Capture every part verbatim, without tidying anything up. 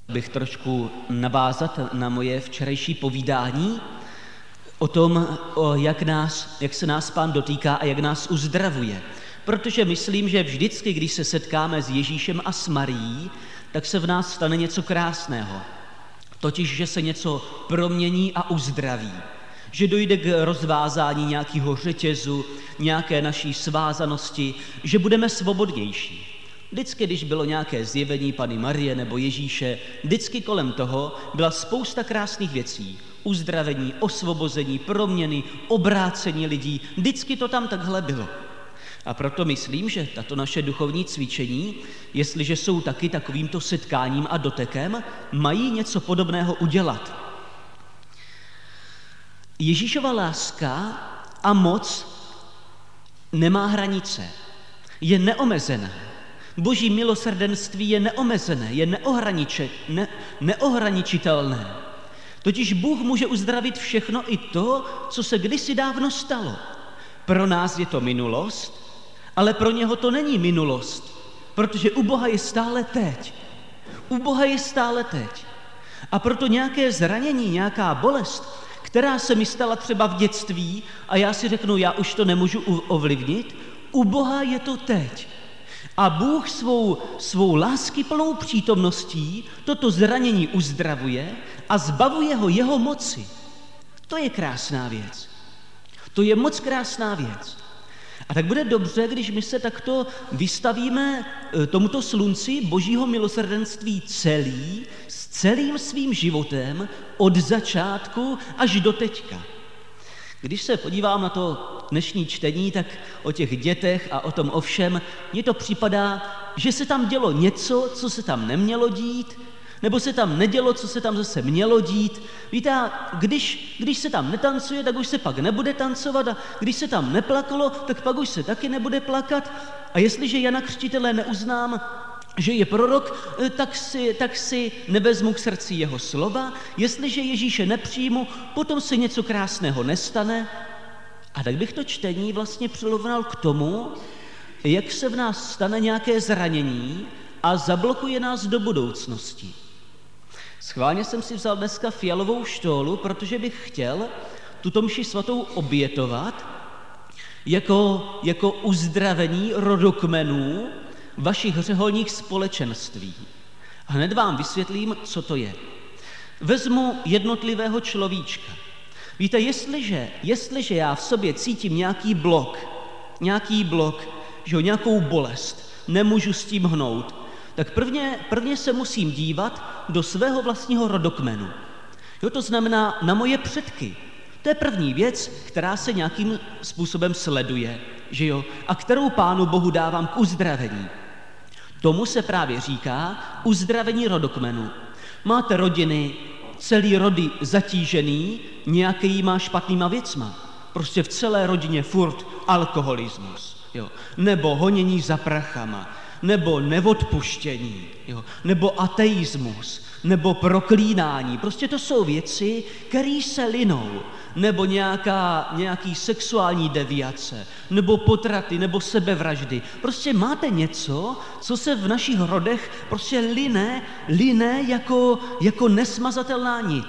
Bych trošku navázat na moje včerejší povídání o tom, o jak, nás, jak se nás Pán dotýká a jak nás uzdravuje. Protože myslím, že vždycky, když se setkáme s Ježíšem a s Marií, tak se v nás stane něco krásného. Totiž, že se něco promění a uzdraví. Že dojde k rozvázání nějakého řetězu, nějaké naší svázanosti, že budeme svobodnější. Vždycky, když bylo nějaké zjevení Panny Marie nebo Ježíše, vždycky kolem toho byla spousta krásných věcí. Uzdravení, osvobození, proměny, obrácení lidí. Vždycky to tam takhle bylo. A proto myslím, že tato naše duchovní cvičení, jestliže jsou taky takovýmto setkáním a dotekem, mají něco podobného udělat. Ježíšova láska a moc nemá hranice, je neomezená. Boží milosrdenství je neomezené, je neohraniče, ne, neohraničitelné. Totiž Bůh může uzdravit všechno i to, co se kdysi dávno stalo. Pro nás je to minulost, ale pro něho to není minulost, protože u Boha je stále teď. U Boha je stále teď. A proto nějaké zranění, nějaká bolest, která se mi stala třeba v dětství a já si řeknu, já už to nemůžu ovlivnit, u Boha je to teď. A Bůh svou, svou láskyplnou přítomností toto zranění uzdravuje a zbavuje ho jeho moci. To je krásná věc. To je moc krásná věc. A tak bude dobře, když my se takto vystavíme tomuto slunci Božího milosrdenství celý, s celým svým životem, od začátku až do teďka. Když se podívám na to dnešní čtení, tak o těch dětech a o tom o všem, mně to připadá, že se tam dělo něco, co se tam nemělo dít, nebo se tam nedělo, co se tam zase mělo dít. Víte, když, když se tam netancuje, tak už se pak nebude tancovat a když se tam neplakalo, tak pak už se taky nebude plakat. A jestliže Jana Křtitele neuznám, že je prorok, tak si, tak si nevezmu k srdci jeho slova. Jestliže Ježíše nepřijmu, potom se něco krásného nestane. A tak bych to čtení vlastně přirovnal k tomu, jak se v nás stane nějaké zranění a zablokuje nás do budoucnosti. Schválně jsem si vzal dneska fialovou štólu, protože bych chtěl tuto mši svatou obětovat jako, jako uzdravení rodokmenů vašich řeholních společenství. A hned vám vysvětlím, co to je. Vezmu jednotlivého človíčka. Víte, jestliže, jestliže já v sobě cítím nějaký blok, nějaký blok, že ho, nějakou bolest, nemůžu s tím hnout, tak prvně, prvně se musím dívat do svého vlastního rodokmenu. Jo, to znamená na moje předky. To je první věc, která se nějakým způsobem sleduje, že jo, a kterou Pánu Bohu dávám k uzdravení. Tomu se právě říká uzdravení rodokmenu. Máte rodiny, celý rody zatížený nějakýma špatnýma věcma. Prostě v celé rodině furt alkoholismus, jo, nebo honění za prachama, nebo neodpuštění, jo, nebo ateismus, nebo proklínání. Prostě to jsou věci, které se linou, nebo nějaká, nějaký sexuální deviace, nebo potraty, nebo sebevraždy. Prostě máte něco, co se v našich rodech prostě line, line jako, jako nesmazatelná nit.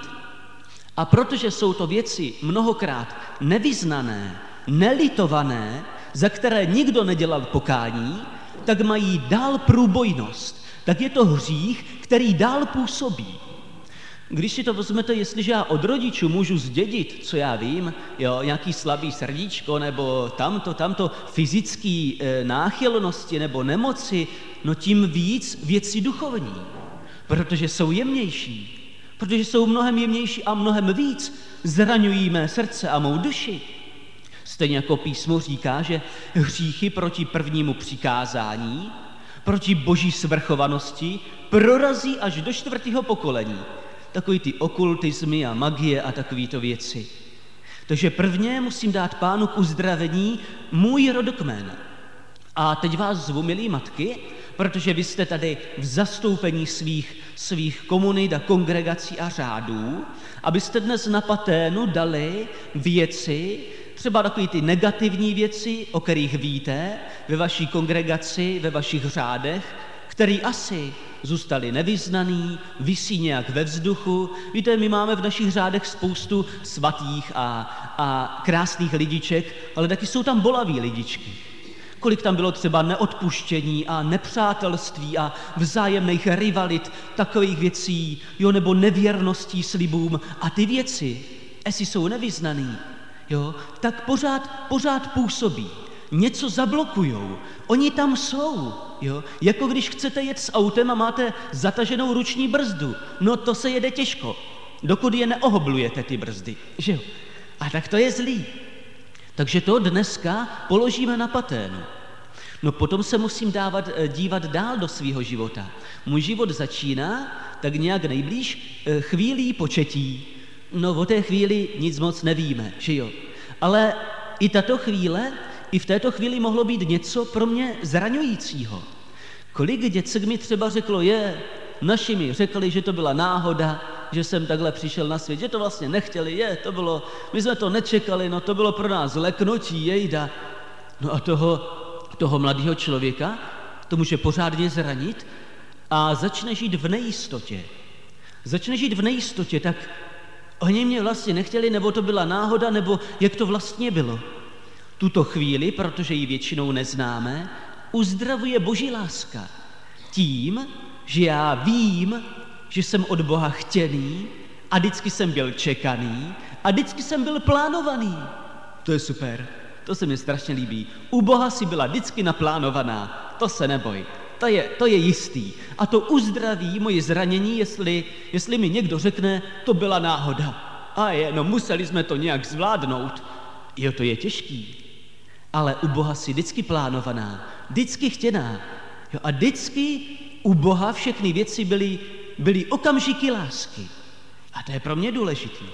A protože jsou to věci mnohokrát nevyznané, nelitované, za které nikdo nedělal pokání, tak mají dál průbojnost. Tak je to hřích, který dál působí. Když si to vezmete, jestliže já od rodičů můžu zdědit, co já vím, jo, nějaký slabý srdíčko, nebo tamto, tamto fyzický e, náchylnosti, nebo nemoci, no tím víc věci duchovní, protože jsou jemnější, protože jsou mnohem jemnější a mnohem víc zraňují mé srdce a mou duši. Stejně jako písmo říká, že hříchy proti prvnímu přikázání, proti boží svrchovanosti prorazí až do čtvrtého pokolení. Takový ty okultismy a magie a takovýto věci. Takže prvně musím dát Pánu k uzdravení můj rodokmen. A teď vás zvu, milí matky, protože vy jste tady v zastoupení svých, svých komunit a kongregací a řádů, abyste dnes na paténu dali věci, třeba takové ty negativní věci, o kterých víte ve vaší kongregaci, ve vašich řádech, který asi zůstali nevyznaný, visí nějak ve vzduchu. Víte, my máme v našich řádech spoustu svatých a, a krásných lidiček, ale taky jsou tam bolaví lidičky. Kolik tam bylo třeba neodpuštění a nepřátelství a vzájemných rivalit, takových věcí, jo, nebo nevěrností slibům. A ty věci, jestli jsou nevyznaný, jo, tak pořád, pořád působí. Něco zablokujou. Oni tam jsou, jo. Jako když chcete jet s autem a máte zataženou ruční brzdu. No to se jede těžko, dokud je neohoblujete ty brzdy, že jo. A tak to je zlý. Takže to dneska položíme na paténu. No potom se musím dávat, dívat dál do svého života. Můj život začíná tak nějak nejblíž chvílí početí. No o té chvíli nic moc nevíme, že jo. Ale i tato chvíle, i v této chvíli mohlo být něco pro mě zraňujícího. Kolik děcek mi třeba řeklo, je, naši mi řekli, že to byla náhoda, že jsem takhle přišel na svět, že to vlastně nechtěli, je, to bylo, my jsme to nečekali, no to bylo pro nás leknutí, jejda. No a toho, toho mladého člověka to může pořádně zranit a začne žít v nejistotě. Začne žít v nejistotě, tak oni mě vlastně nechtěli, nebo to byla náhoda, nebo jak to vlastně bylo. Tuto chvíli, protože ji většinou neznáme, uzdravuje Boží láska tím, že já vím, že jsem od Boha chtěný a vždycky jsem byl čekaný a vždycky jsem byl plánovaný. To je super, to se mi strašně líbí. U Boha si byla vždycky naplánovaná, to se neboj, to je, to je jistý. A to uzdraví moje zranění, jestli, jestli mi někdo řekne, to byla náhoda. A je, no museli jsme to nějak zvládnout. Jo, to je těžký. Ale u Boha si vždycky plánovaná, vždycky chtěná. Jo, a vždycky u Boha všechny věci byly, byly okamžiky lásky. A to je pro mě důležitý.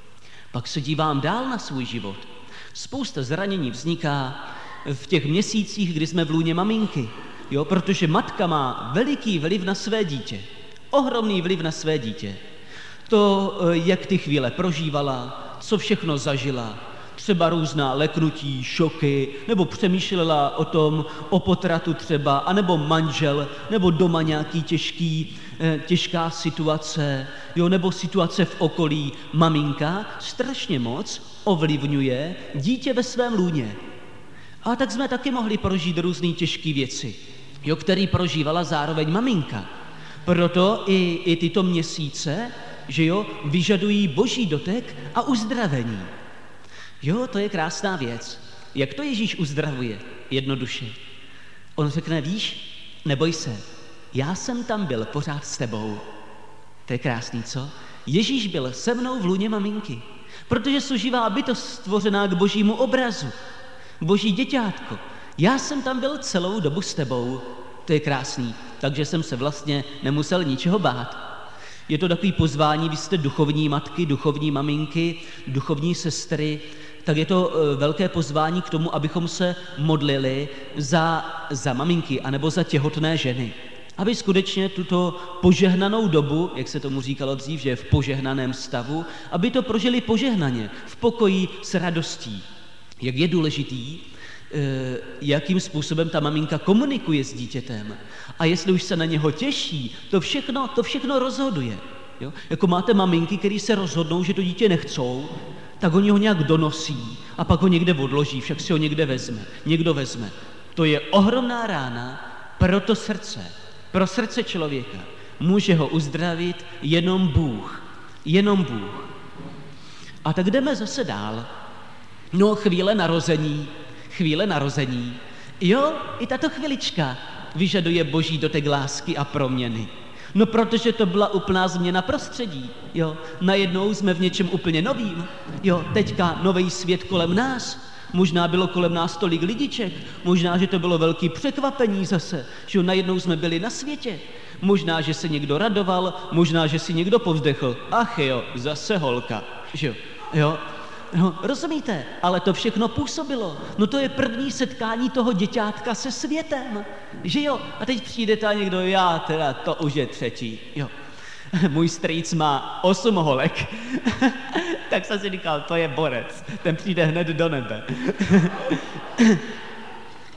Pak se dívám dál na svůj život. Spousta zranění vzniká v těch měsících, kdy jsme v lůně maminky. Jo, protože matka má veliký vliv na své dítě. Ohromný vliv na své dítě. To, jak ty chvíle prožívala, co všechno zažila, třeba různá leknutí, šoky, nebo přemýšlela o tom, o potratu třeba, anebo manžel, nebo doma nějaký těžký, těžká situace, jo, nebo situace v okolí. Maminka strašně moc ovlivňuje dítě ve svém lůně. A tak jsme taky mohli prožít různé těžké věci, jo, které prožívala zároveň maminka. Proto i, i tyto měsíce, že jo, vyžadují Boží dotek a uzdravení. Jo, to je krásná věc. Jak to Ježíš uzdravuje? Jednoduše. On řekne, víš, neboj se, já jsem tam byl pořád s tebou. To je krásný, co? Ježíš byl se mnou v lůně maminky, protože jsou živá bytost stvořená k Božímu obrazu. Boží děťátko. Já jsem tam byl celou dobu s tebou. To je krásný. Takže jsem se vlastně nemusel ničeho bát. Je to takový pozvání, vy jste duchovní matky, duchovní maminky, duchovní sestry, tak je to velké pozvání k tomu, abychom se modlili za, za maminky anebo za těhotné ženy. Aby skutečně tuto požehnanou dobu, jak se tomu říkalo dřív, že je v požehnaném stavu, aby to prožili požehnaně, v pokoji s radostí. Jak je důležitý, jakým způsobem ta maminka komunikuje s dítětem. A jestli už se na něho těší, to všechno, to všechno rozhoduje. Jo? Jako máte maminky, které se rozhodnou, že to dítě nechcou, tak oni ho nějak donosí a pak ho někde odloží, však si ho někde vezme, někdo vezme. To je ohromná rána pro to srdce, pro srdce člověka. Může ho uzdravit jenom Bůh, jenom Bůh. A tak jdeme zase dál. No, chvíle narození, chvíle narození. Jo, i tato chvilička vyžaduje Boží dotek lásky a proměny. No, protože to byla úplná změna prostředí, jo. Najednou jsme v něčem úplně novým, jo. Teďka nový svět kolem nás, možná bylo kolem nás tolik lidiček, možná, že to bylo velký překvapení zase, že jo, najednou jsme byli na světě. Možná, že se někdo radoval, možná, že si někdo povzdechl. Ach jo, zase holka, že jo, jo. No, rozumíte, ale to všechno působilo. No to je první setkání toho děťátka se světem, že jo? A teď přijdete a někdo, já teda, to už je třetí, jo. Můj strýc má osm holek, tak jsem si říkal, to je borec, ten přijde hned do nebe.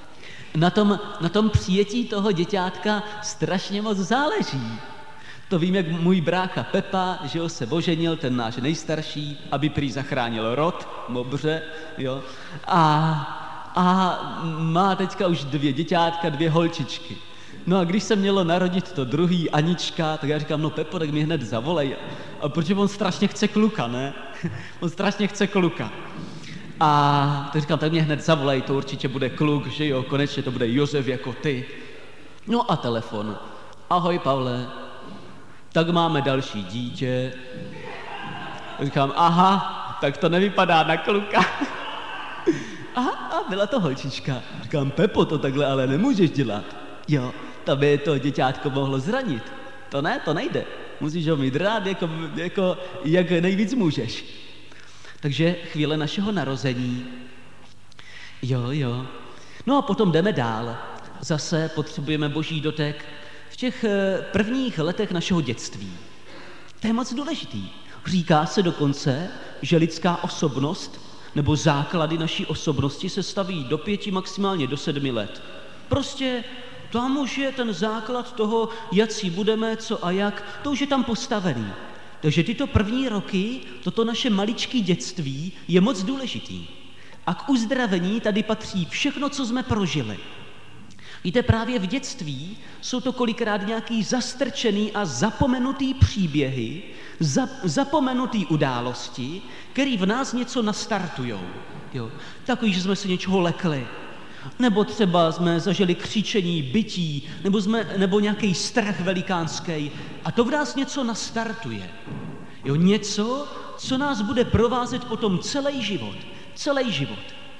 na tom, na tom přijetí toho děťátka strašně moc záleží. To vím, jak můj brácha Pepa, že jo, se oženil, ten náš nejstarší, aby prý zachránil rod, mobře, jo, a, a má teďka už dvě děťátka, dvě holčičky. No a když se mělo narodit to druhý, Anička, tak já říkám, no Pepo, tak mi hned zavolej. A protože on strašně chce kluka, ne? On strašně chce kluka. A tak říkám, tak mě hned zavolej, to určitě bude kluk, že jo, konečně to bude Josef jako ty. No a telefon. Ahoj, Pavle, tak máme další dítě. Říkám, aha, tak to nevypadá na kluka. Aha, a byla to holčička. Říkám, Pepo, to takhle ale nemůžeš dělat. Jo, to by to děťátko mohlo zranit. To ne, to nejde. Musíš ho mít rád, jako, jako jak nejvíc můžeš. Takže chvíle našeho narození. Jo, jo. No a potom jdeme dál. Zase potřebujeme Boží dotek v těch prvních letech našeho dětství. To je moc důležitý. Říká se dokonce, že lidská osobnost nebo základy naší osobnosti se staví do pěti, maximálně do sedmi let. Prostě tam už je ten základ toho, jací budeme, co a jak, to už je tam postavený. Takže tyto první roky, toto naše maličké dětství je moc důležitý. A k uzdravení tady patří všechno, co jsme prožili. Víte, právě v dětství jsou to kolikrát nějaký zastrčený a zapomenutý příběhy, za, zapomenutý události, které v nás něco nastartujou. Jo. Takový, že jsme se něčeho lekli, nebo třeba jsme zažili křičení, bití, nebo, jsme, nebo nějaký strach velikánský. A to v nás něco nastartuje. Jo, něco, co nás bude provázet potom celý život. Celý život.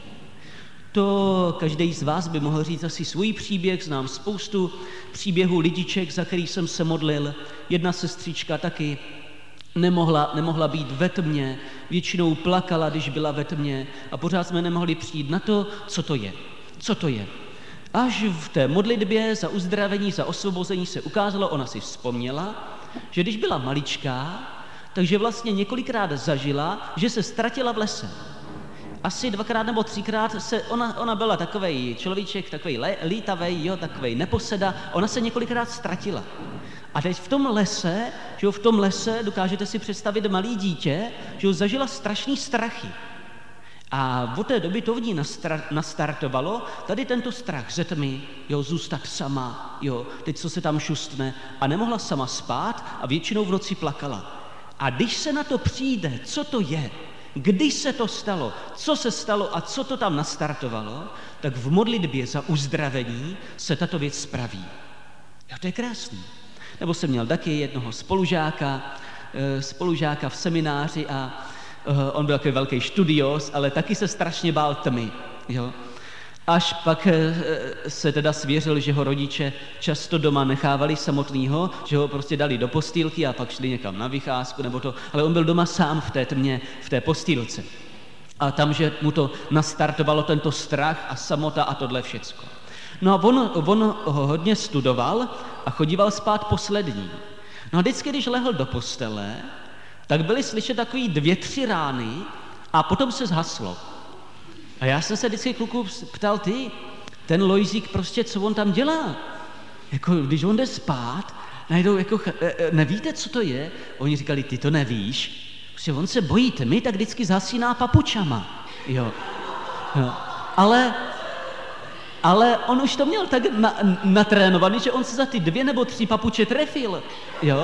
To každý z vás by mohl říct asi svůj příběh. Znám spoustu příběhů lidiček, za který jsem se modlil. Jedna sestřička taky nemohla, nemohla být ve tmě, většinou plakala, když byla ve tmě a pořád jsme nemohli přijít na to, co to je. Co to je? Až v té modlitbě za uzdravení, za osvobození se ukázalo, ona si vzpomněla, že když byla maličká, takže vlastně několikrát zažila, že se ztratila v lese. Asi dvakrát nebo třikrát se, ona, ona byla takovej človíček, takovej le, lítavej, jo, takovej neposeda, ona se několikrát ztratila. A teď v tom lese, že jo, v tom lese dokážete si představit malý dítě, že jo, zažila strašný strachy. A od té doby to v ní nastartovalo, tady tento strach ze tmy, jo, zůstat sama, jo, teď co se tam šustne, a nemohla sama spát a většinou v noci plakala. A když se na to přijde, co to je, když se to stalo, co se stalo a co to tam nastartovalo, tak v modlitbě za uzdravení se tato věc spraví. Jo, to je krásný. Nebo jsem měl taky jednoho spolužáka, spolužáka v semináři a on byl takový velký studios, ale taky se strašně bál tmy. Jo. Až pak se teda svěřil, že ho rodiče často doma nechávali samotnýho, že ho prostě dali do postýlky a pak šli někam na vycházku nebo to, ale on byl doma sám v té tmě, v té postýlce. A tam, že mu to nastartovalo tento strach a samota a tohle všecko. No a on, on hodně studoval a chodíval spát poslední. No a vždycky, když lehl do postele, tak byly slyšet takový dvě, tři rány a potom se zhaslo. A já jsem se vždycky kluku ptal, ty, ten Lojzík prostě, co on tam dělá? Jako, když on jde spát, najednou jako, nevíte, co to je? Oni říkali, ty to nevíš? Prostě on se bojí tmy, tak vždycky zasíná papučama. Jo. Jo. Ale, ale on už to měl tak na, natrénovaný, že on se za ty dvě nebo tři papuče trefil. Jo?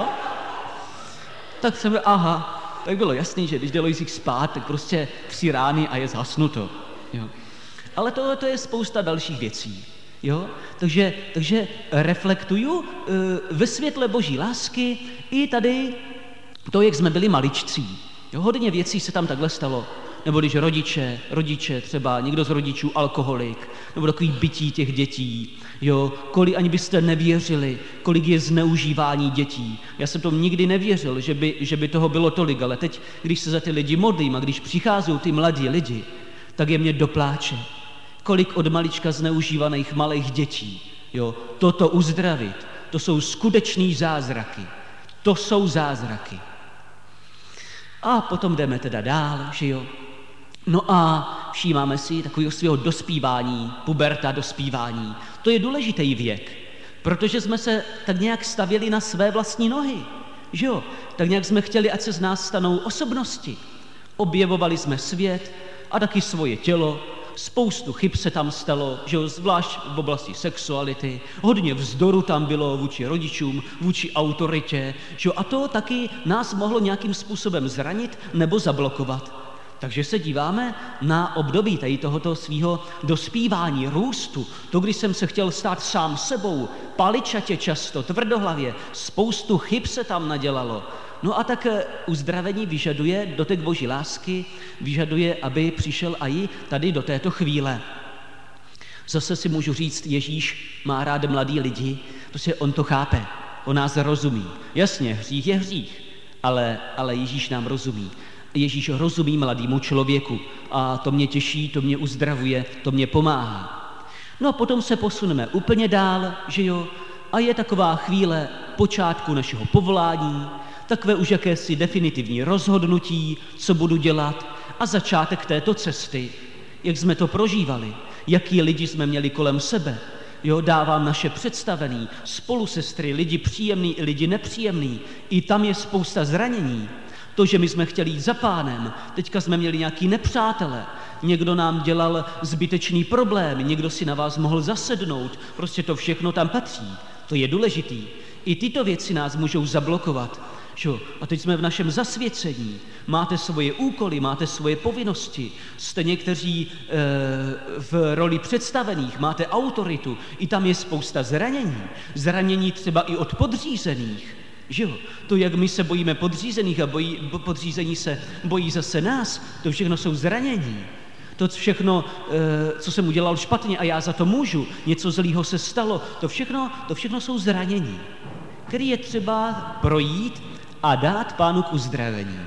Tak jsem byl, aha, tak bylo jasný, že když jde Lojzík spát, tak prostě tři rány a je zhasnuto. Jo. Ale to, to je spousta dalších věcí. Jo? Takže, takže reflektuju uh, ve světle Boží lásky i tady to, jak jsme byli maličcí. Jo? Hodně věcí se tam takhle stalo. Nebo když rodiče, rodiče třeba, někdo z rodičů alkoholik, nebo takový bytí těch dětí, jo, kolik ani byste nevěřili, kolik je zneužívání dětí. Já jsem tomu nikdy nevěřil, že by, že by toho bylo tolik, ale teď, když se za ty lidi modlím a když přichází ty mladí lidi, tak je mě dopláče. Kolik od malička zneužívaných malých dětí, jo, toto uzdravit, to jsou skutečný zázraky. To jsou zázraky. A potom jdeme teda dál, že jo. No a všímáme si takového svého dospívání, puberta, dospívání. To je důležitý věk, protože jsme se tak nějak stavěli na své vlastní nohy, že jo? Tak nějak jsme chtěli, ať se z nás stanou osobnosti. Objevovali jsme svět a taky svoje tělo, spoustu chyb se tam stalo, že jo, zvlášť v oblasti sexuality, hodně vzdoru tam bylo vůči rodičům, vůči autoritě, že jo, a to taky nás mohlo nějakým způsobem zranit nebo zablokovat. Takže se díváme na období tady tohoto svého dospívání, růstu, to, když jsem se chtěl stát sám sebou, paličatě často, tvrdohlavě, spoustu chyb se tam nadělalo. No a tak uzdravení vyžaduje dotek Boží lásky, vyžaduje, aby přišel i tady do této chvíle. Zase si můžu říct, Ježíš má rád mladý lidi, protože on to chápe, on nás rozumí. Jasně, hřích je hřích, ale, ale Ježíš nám rozumí. Ježíš rozumí mladému člověku a to mě těší, to mě uzdravuje, to mě pomáhá. No a potom se posuneme úplně dál, že jo, a je taková chvíle počátku našeho povolání, takové už jakési definitivní rozhodnutí, co budu dělat a začátek této cesty, jak jsme to prožívali, jaký lidi jsme měli kolem sebe. Jo, dávám naše představený, spolusestry, lidi příjemný i lidi nepříjemný, i tam je spousta zranění. To, že my jsme chtěli jít za Pánem, teďka jsme měli nějaký nepřátele, někdo nám dělal zbytečný problém, někdo si na vás mohl zasednout, prostě to všechno tam patří, to je důležitý. I tyto věci nás můžou zablokovat. Čo? A teď jsme v našem zasvěcení, máte svoje úkoly, máte svoje povinnosti, jste někteří e, v roli představených, máte autoritu, i tam je spousta zranění, zranění třeba i od podřízených. Že jo? To, jak my se bojíme podřízených a bojí, podřízení se bojí zase nás, to všechno jsou zranění. To všechno, co jsem udělal špatně a já za to můžu, něco zlýho se stalo, to všechno, to všechno jsou zranění, které je třeba projít a dát Pánu k uzdravení.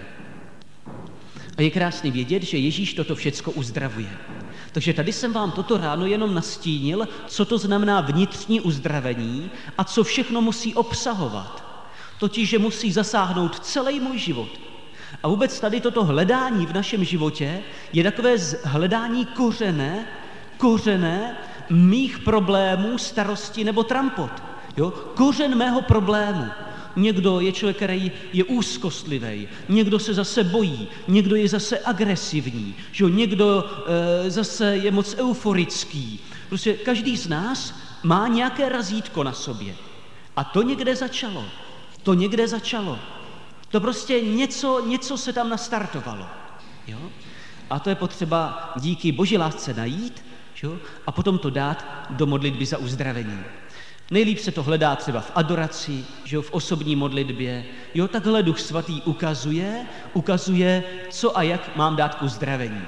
A je krásný vědět, že Ježíš toto všecko uzdravuje. Takže tady jsem vám toto ráno jenom nastínil, co to znamená vnitřní uzdravení a co všechno musí obsahovat. Totiž, že musí zasáhnout celý můj život. A vůbec tady toto hledání v našem životě je takové hledání kořené, kořené mých problémů, starosti nebo trampot. Jo? Kořen mého problému. Někdo je člověk, který je úzkostlivý, někdo se zase bojí, někdo je zase agresivní, že jo? Někdo e, zase je moc euforický. Prostě každý z nás má nějaké razítko na sobě. A to někde začalo. To někde začalo. To prostě něco, něco se tam nastartovalo. Jo? A to je potřeba díky Boží lásce najít, jo? A potom to dát do modlitby za uzdravení. Nejlíp se to hledá třeba v adoraci, že jo? V osobní modlitbě. Jo? Takhle Duch Svatý ukazuje, ukazuje, co a jak mám dát k uzdravení.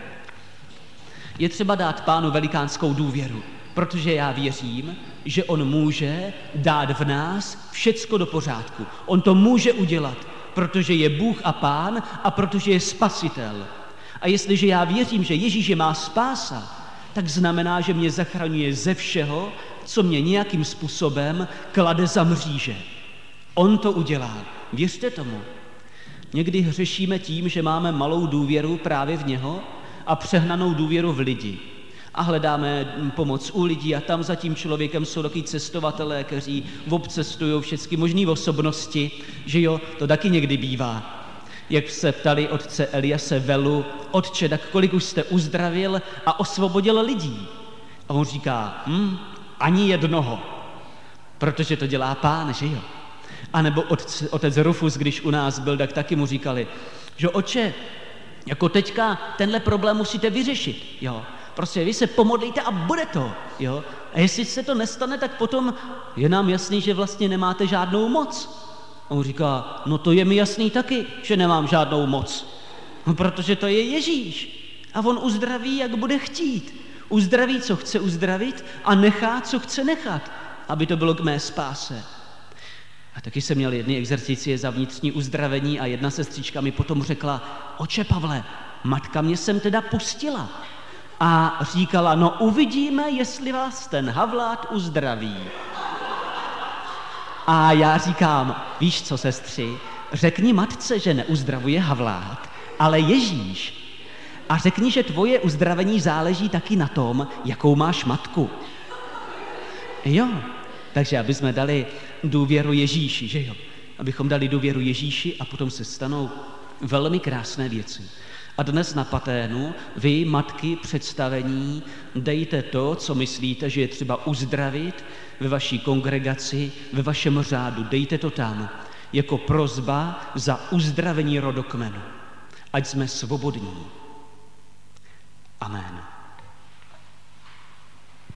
Je třeba dát Pánu velikánskou důvěru, protože já věřím, že on může dát v nás všecko do pořádku. On to může udělat, protože je Bůh a Pán a protože je Spasitel. A jestliže já věřím, že Ježíš je má spása, tak znamená, že mě zachraňuje ze všeho, co mě nějakým způsobem klade za mříže. On to udělá. Věřte tomu. Někdy hřešíme tím, že máme malou důvěru právě v něho a přehnanou důvěru v lidi. A hledáme pomoc u lidí a tam za tím člověkem jsou takový cestovatelé, kteří obcestují všechny možné osobnosti, že jo, to taky někdy bývá. Jak se ptali otce Eliase Velu, otče, tak kolik už jste uzdravil a osvobodil lidí? A on říká, hm, ani jednoho, protože to dělá Pán, že jo. A nebo otec, otec Rufus, když u nás byl, tak taky mu říkali, že otče, jako teďka tenhle problém musíte vyřešit, jo. Prostě vy se pomodlíte a bude to, jo. A jestli se to nestane, tak potom je nám jasný, že vlastně nemáte žádnou moc. A on říká, no to je mi jasný taky, že nemám žádnou moc. No, protože to je Ježíš. A on uzdraví, jak bude chtít. Uzdraví, co chce uzdravit a nechá, co chce nechat, aby to bylo k mé spáse. A taky jsem měl jedny exercicie za vnitřní uzdravení a jedna sestřička mi potom řekla, oče Pavle, matka mě sem teda pustila. A říkala, no uvidíme, jestli vás ten Havlát uzdraví. A já říkám, víš co, sestři, řekni matce, že neuzdravuje Havlát, ale Ježíš. A řekni, že tvoje uzdravení záleží taky na tom, jakou máš matku. Jo, takže aby jsme dali důvěru Ježíši, že jo? Abychom dali důvěru Ježíši a potom se stanou velmi krásné věci. A dnes na paténu vy, matky představení, dejte to, co myslíte, že je třeba uzdravit ve vaší kongregaci, ve vašem řádu. Dejte to tam jako prosba za uzdravení rodokmenu. Ať jsme svobodní. Amen.